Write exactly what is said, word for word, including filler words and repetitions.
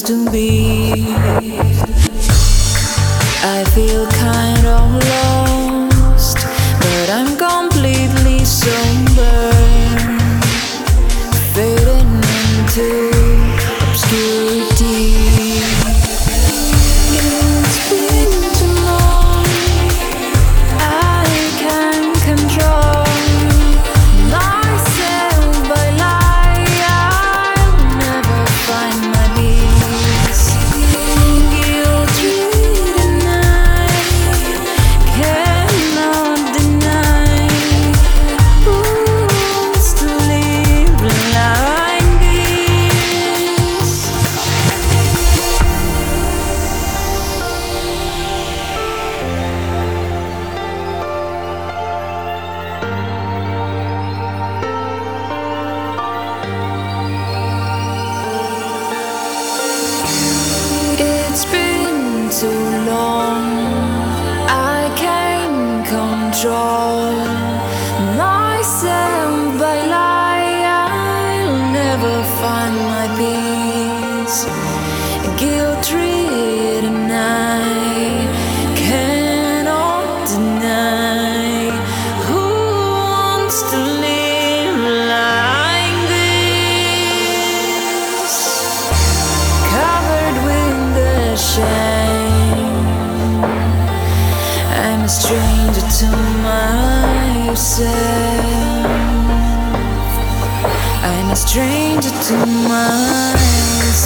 used to be. I feel kind of lost, but I'm completely sober, fading into obscurity. It's been too long, I can't control myself by lie. I'll never find my peace. Guilt-ridden night, cannot deny who wants to live like this. It's been too long, I can't control myself by lie. I'll never find my peace. Guilt-ridden night, cannot deny who wants to live like this. Covered with the shame, I'm a stranger to myself. I'm a stranger to myself.